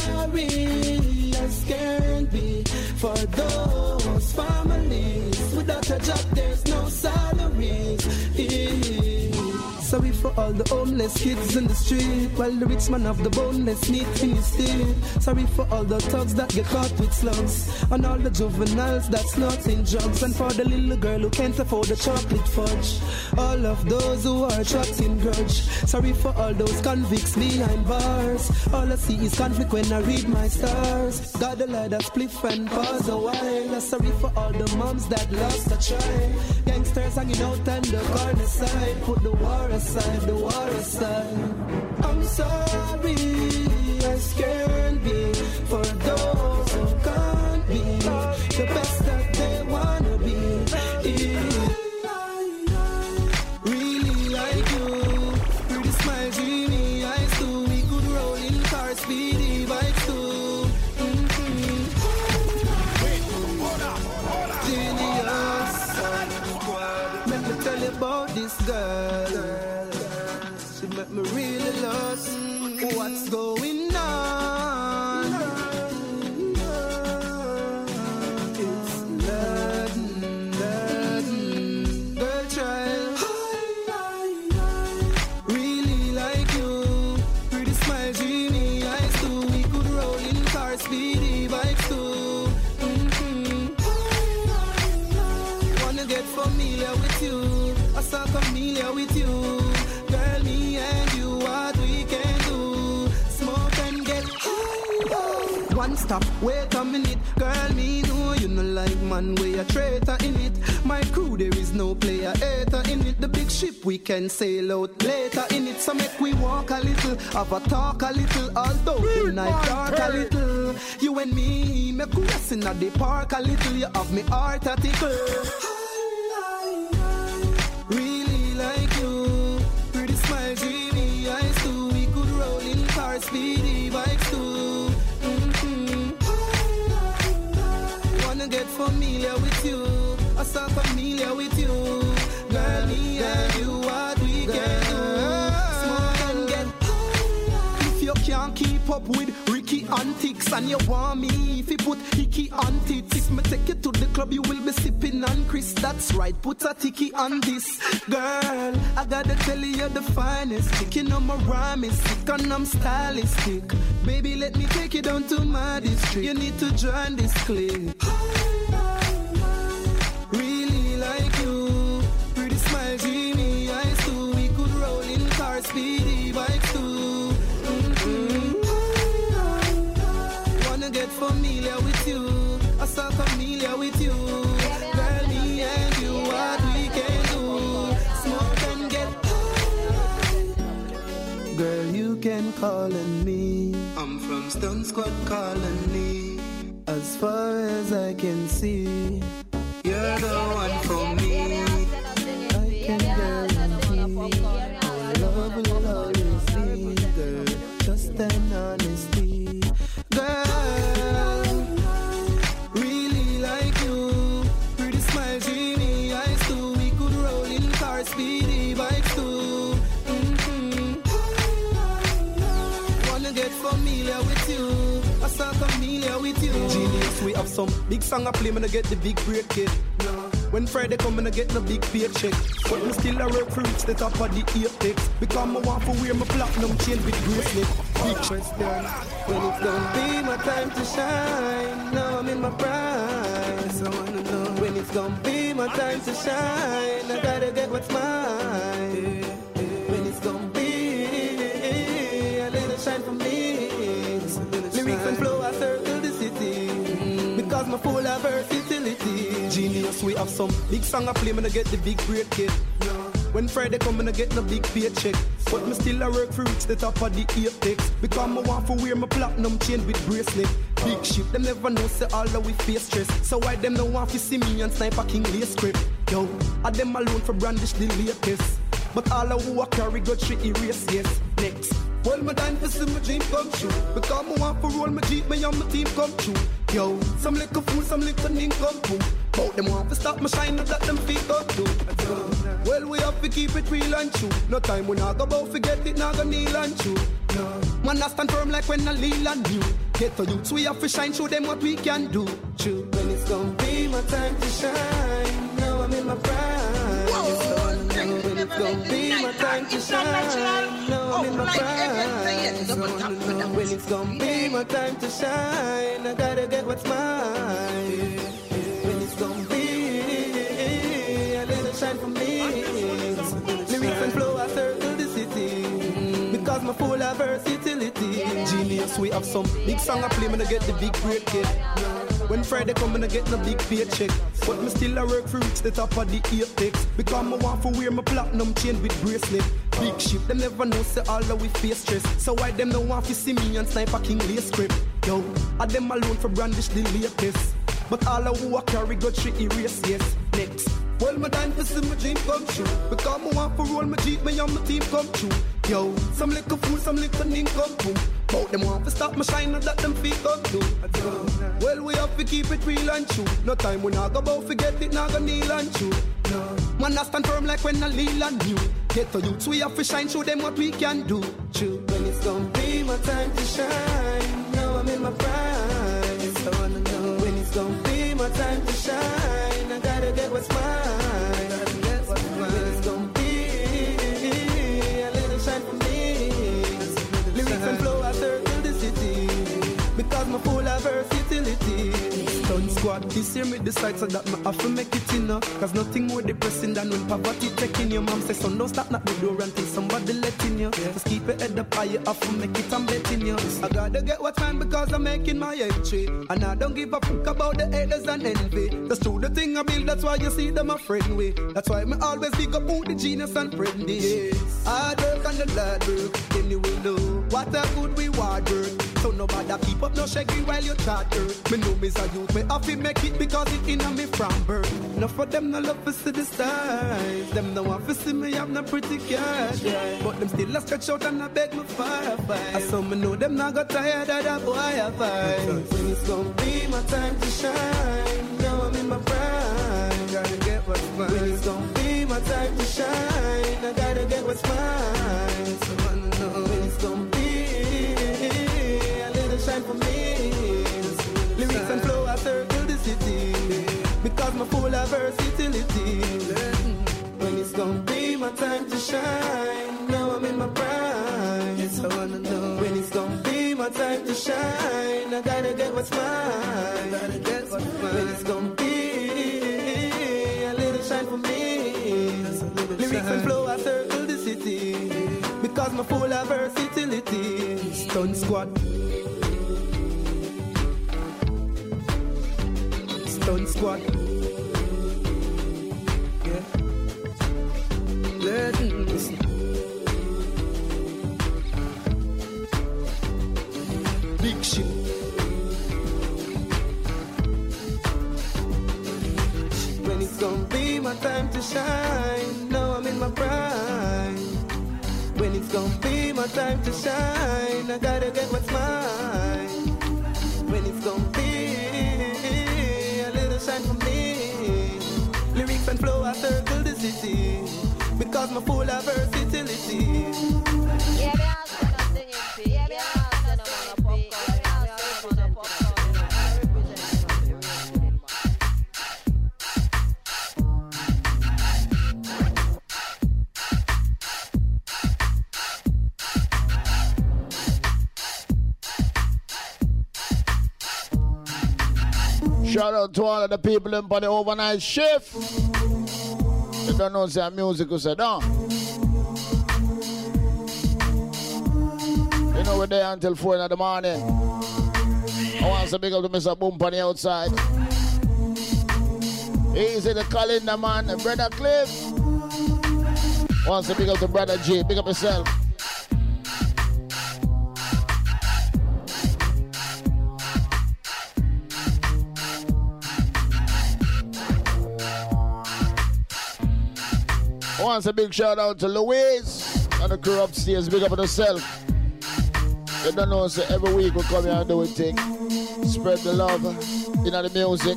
Speaker 18: sorry, as can be, for those families without a job, there's no salaries. Sorry for all the homeless kids in the street, while the rich man of the boneless meat in his teeth. Sorry for all the thugs that get caught with slugs, and all the juveniles that's not in drugs, and for the little girl who can't afford the chocolate fudge. All of those who are trapped in grudge. Sorry for all those convicts behind bars. All I see is conflict when I read my stars. God the light that spliff and pause a while. Sorry for all the moms that lost a child. Gangsters hanging out on the corner side. Put the war aside, the war aside. I'm sorry, as can be, for those who can't be the best that they wanna be. Really like you, pretty smile, dreamy eyes too. We could roll in cars, speedy bikes too. Mm-hmm. Genius. Let me tell you about this girl. She make me really lost. What's going on? It's Laden, Laden, girl child. Really like you, pretty smile, dreamy eyes too. We could roll in cars, speedy bikes too. Mm-hmm. Wanna get familiar with you, I saw familiar with you. Girl, me and you, what we can do. Smoke and get high. One stop, wait a minute. Girl, me know you no like man, we a traitor in it. My crew, there is no player hater in it. The big ship, we can sail out later in it. So make we walk a little, have a talk a little. Although the night dark a little. You and me, make we rest in the park a little. You have me heart a tickle. Really like you, pretty smile, dreamy eyes too. We could roll in cars, speedy bikes too. Mm-hmm. Wanna get familiar with you, I saw familiar with you. Girl, me and you, what we can do. Smoke and get high. If you can't keep up with Ricky antics and you want me, if you put Hickey on tits. If me take you to the club, you will be sipping on Chris. That's right, put a ticky on this. Girl, I gotta tell you you're the finest. Kicking on my rhyme is sick and I'm stylistic. Baby, let me take you down to my district. You need to join this clique. Really like you, pretty smile, dreamy eyes too. We could roll in cars, speedy bikes too. Mm-hmm. Wanna get familiar with you, I saw familiar with you. Girl, me and you, what we can do. Smoke and get high. Girl, you can call on me. I'm from Stone Squad Colony. As far as I can see, you're the one for me. I can guarantee our love will always be, girl, just and honesty. Girl, really like you, pretty smile, dreamy eyes too. We could roll in cars, speedy bikes too. Mm-hmm. Wanna get familiar with you, I start familiar with you. Genius, we have some big song I play, man, I get the big break kid. No. When Friday come, I get no big paycheck. But me still I work for reach the top of the apex. Because I want to wear my platinum chain with bracelet. Big question, when it's gonna be my time to shine? Now I'm in my prime. So I wanna know when it's gonna be my time to shine. I gotta get what's mine. When it's gonna be a little shine for me. Lyrics and flow I circle the city. Because my full of versatility. Genius, we have some big song I play, man, I get the big break kid. When Friday come, I get no big paycheck. But me still I work for reach the top of the apex. Because I want to wear my platinum chain with bracelet. Big shit, them never know, say all that we face stress. So why them no want to see me and sniper king lace script? Yo, I them alone for brandish the latest. But all of who I carry got shit erase, yes. Next. Well, my time to see my dream come true. Because I want to roll my jeep, me and my team come true. Yo, some little fool, some little income too. Bout them want to stop my shine, not let them feet up too. Well, we have to keep it real and true. No time when I go about forget it, now go kneel and true. No. Man, I stand firm like when I lean and you. Get to youths, we have to shine, show them what we can do. True. When it's gonna be my time to shine, now I'm in my prime. Whoa. When it's gonna be my time to shine, now I'm in my prime. When it's gonna be my time to shine, I gotta get what's mine. When it's gonna be a little shine for me. Lyrics and flow I circle the city. Because my full of versatility. Genius, we have some big song I play, man, I get the big break kid. When Friday come, I get no big paycheck. But me still I work for reach the top of the apex. Because I want to wear my platinum chain with bracelet. Big shit, them never know, say all that we face stress. So why them no want to see me and sniper king lace script? Yo, I them alone for brandish the latest. But all of who I carry got shit erase, yes. Next. Well, my time to see my dream come true. Because I want to roll my jeep, me and my team come true. Yo, some little fool, some little income boom. Bout them want to stop my shine and let them feet up too. Well, we have to keep it real and true. No time when I go about forget it, now go kneel and true. No. Man, I stand firm like when I lean and you. Get to youths, we have to shine, show them what we can do. True. When it's gonna be my time to shine, now I'm in my prime. Yes, I wanna know when it's gonna be my time to shine. I gotta get what's mine. Gotta get what's mine. When it's gonna be a little shine for me. Lyrics and flow I circle the city. Because my full of versatility. Stun squad, this year me decide so that me have to make it in now. Cause nothing more depressing than when poverty taking your mom say son don't stop knock the door until somebody letting you. Yeah. Just keep your head up high, you have to make it and betting you. I gotta get what's mine because I'm making my entry. And I don't give a fuck about the haters and envy. That's true the thing I build, that's why you see them a friend with. That's why me always big up who the genius and friendly. Yes. Hard work and the hard work, then you will know what a good reward work. So nobody keep up no shaking while you chatter. Me know me's a youth, me have to make it because it in a me from birth. Enough for them no love to see the stars. Them no want to see me have no pretty cash. Yeah. But them still a stretch out and I beg me for a fight. I saw me know them not got tired of that boy I fight. When it's gonna be my time to shine, now I'm in my prime. Gotta get what's mine. When it's gonna be my time to shine, I gotta get what's mine. So I know when it's gonna be shine for me. Lyrics and flow I circle the city. Because my full of versatility. When it's gonna be my time to shine, now I'm in my prime. Yes, I wanna know when it's gonna be my time to shine. I gotta get what's mine. Gotta get what's mine. When it's gonna be a little shine for me. Lyrics and flow I circle the city. Because my full of versatility. Stun squad. Stun squad. Yeah. Listen. Big shit. When it's gonna be my time to shine, now I'm in my prime. When it's gonna be my time to shine, I gotta get what's mine. When it's gonna be shine for me. Lyrics and flow I circle the city. Because my full of versatility. Yeah, me ask for nothing you see. Yeah, me ask for nothing you see.
Speaker 7: Shout out to all of the people in for the overnight shift. They don't know say music was said, no. You know we're there until four in the morning. I want to big up to Mister Boom on the outside. Easy the calendar man, Brother Cliff. I want to big up to Brother J. Big up yourself. I want a big shout out to Louise and the crew upstairs. Big up on yourself. You don't know, so every week we come here and do a thing. Spread the love in the music.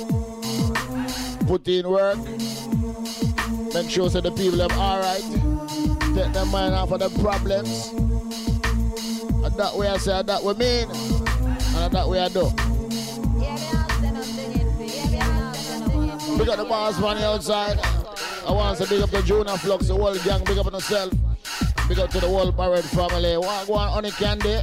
Speaker 7: Put in work. Make sure so the people are alright. Take their mind off of the problems. And that way I say, and that we mean. And that way I do. Big up the boss on the outside. I want to big up the Junior Flux, the whole gang, big up on yourself. Big up to the whole Parade family. One go on honey candy.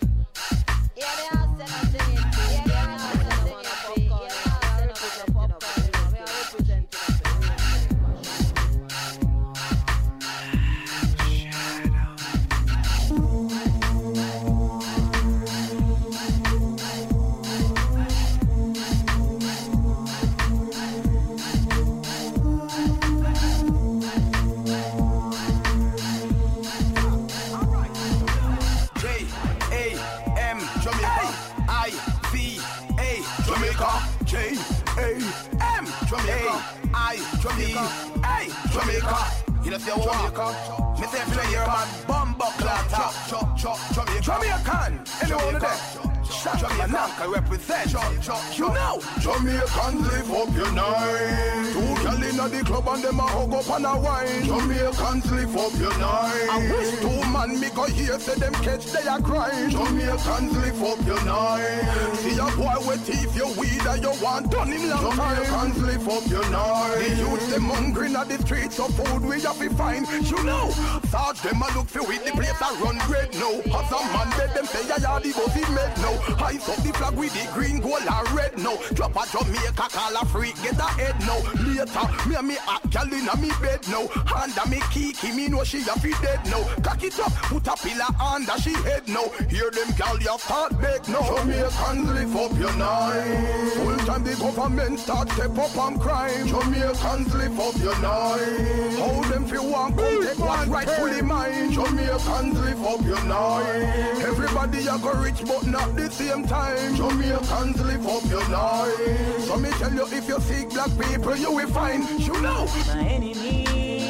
Speaker 11: You know, if you walk, me say play your man, bumbo clock, chop, chop, chop, chop, Jamaican, anyone of them. Jamaican represent, you know. Jamaicans live up your night. Two girl inna the club and them a hug up and a wine. Jamaicans live up your night. I wish two man me go here say them catch they a crying. Jamaicans live up your night. See a boy with teeth your weed and you want done him long time. Jamaicans live up your night. The youth them hungry inna the streets of food we have to find. You know, Sarge them a look for with the place a run great now. As a man dead them say ya ya the buzzy made now. Eyes up the flag with the green, gold and red now. Drop a Jamaica, call a freak, get a head now. Later, me and me a gal inna me bed now. Under me kiki, me know she a fi dead now. Cock it up, put a pillar under she head now. Hear them gal ya start beg now. Jamaicans live up your night. Full time the government start step up and crime. Jamaicans live up your night. How them fi want come take what's rightfully mine. Jamaicans live up your night. Everybody a go rich but not the same time. Jamaicans live up your night. So me tell you, if you seek black people, you will find. You know
Speaker 9: my enemies.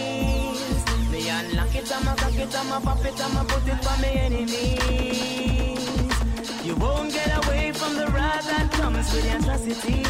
Speaker 9: Me unlock it, I'ma cock it, I'ma pop it, I'ma put it for me enemies. You won't get away from the wrath that comes with the atrocities.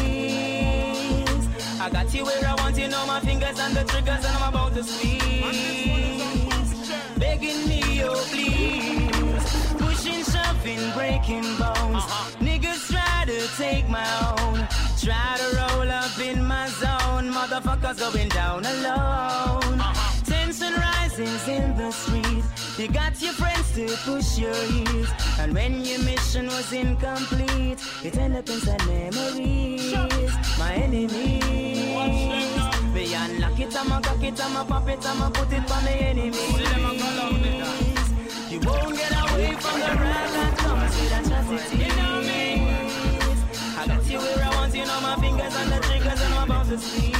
Speaker 9: I got you where I want you, know my fingers and the triggers, and I'm about to squeeze. Begging me, oh please. Pushing, shoving, breaking bones. Uh-huh. Niggas try to take my own. Try to roll up in my zone. Motherfuckers going down alone. Uh-huh. Tension rises in the street. You got your friends to push your heels. And when your mission was incomplete, it ended up inside memories. My enemies. Me unlock it, I'ma cock it, I'ma pop it, I'ma put it for me enemies. You won't get away from the wrath that comes with atrocity. You know me. I got you where I want you, know my fingers on the triggers and I'm about to sleep.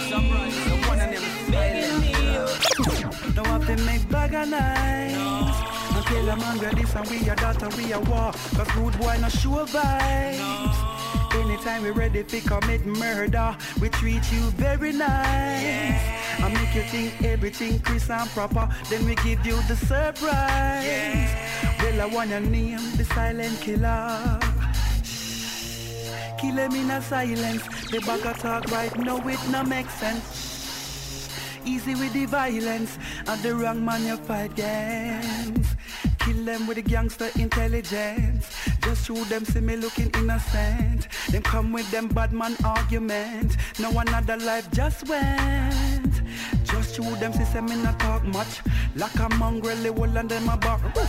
Speaker 9: Begging me, oh.
Speaker 19: Don't have to make bag of nice. No kill a man, we're this and we are that and we are war. Cause rude boy no sure vibes. Anytime we're ready to commit murder, we treat you very nice. Yeah. I make you think everything crisp and proper, then we give you the surprise. Yeah. Well, I want your name, the silent killer. Shh. Kill him in a silence. The back of talk right now, it no make sense. Easy with the violence, and the wrong man you fight against. Kill them with the gangster intelligence. Just shoot them, see me looking innocent. Them come with them bad man argument. No another life just went. Just shoot them, see me not talk much. Like a mongrel, they will and them a back. Woof.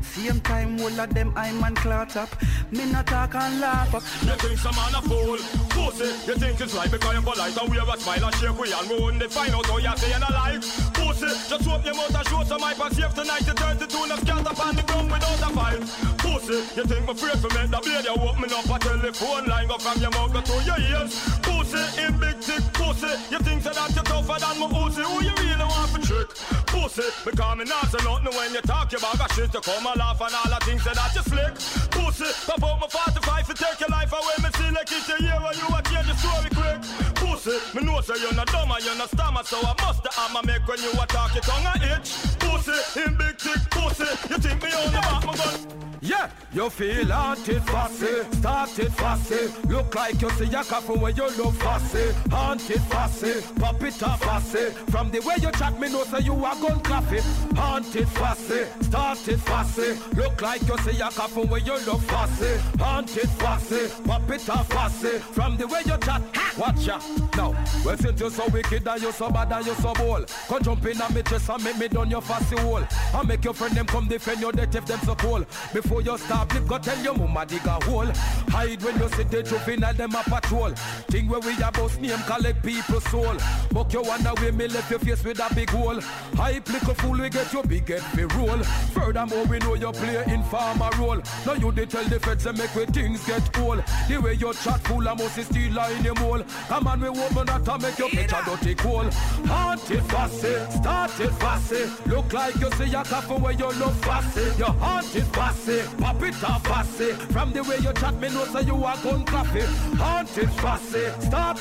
Speaker 19: Same time, all of them I'm man clot up. Me not talk and laugh up.
Speaker 20: You think some man a fool? Pussy, you think it's right because you're polite and we have a smile and shake we and we only find out how you're saying a lie. Pussy, just open your mouth and show some hype and save tonight to thirty-two and scat up on the ground without a fight. Pussy, you think me afraid for me the blade you open up a telephone line go from your mouth go to your ears. Pussy, in big thick pussy, you think so that you're tougher than my pussy. Who you really want for trick? Pussy, because me not say nothing when you talk about a shit. You come a laugh and all the things that you slick. Pussy, pop out my forty-five to take your life away. Me see like it's a year when you a change the story quick. Pussy, me know say you're not dumb and you're not stammer, so I must the hammer make when you attack your tongue a itch. Pussy, in big thick pussy, you think me on the back my gun?
Speaker 21: Yeah, you feel haunted fussy, started fussy. Look like you see a couple when you look fussy. Haunted fussy, pop it up fussy. From the way you chat me know say you are gun coffee. Haunted fussy, started fussy. Look like you see a couple when you look fussy. Haunted fussy, pop it up fussy. From the way you chat, watch ya. Now, well since you so wicked and you so bad and you so bold, come jump in and me chest and make me done your fussy hole. I make your friend them come defend your death if them so cold. Before you stop, live, go tell your mama dig a hole. Hide when you see the juvenile, them a patrol. Thing where we a boss name, collect people's soul. Buck you wonder where me left your face with a big hole. Hype little fool, we get your big head be roll. Furthermore, we know you play informer role. Now you they tell the feds and make we things get old. The way you chat full, I must still lie in your mole. Come on, we woman that to make your picture dirty cool. Haunted fussy, started fussy. Look like you see a couple where you look fussy. You haunted fussy. Pop it up fussy. From the way you chat me know say you are gun coffee. Haunted fussy. Stop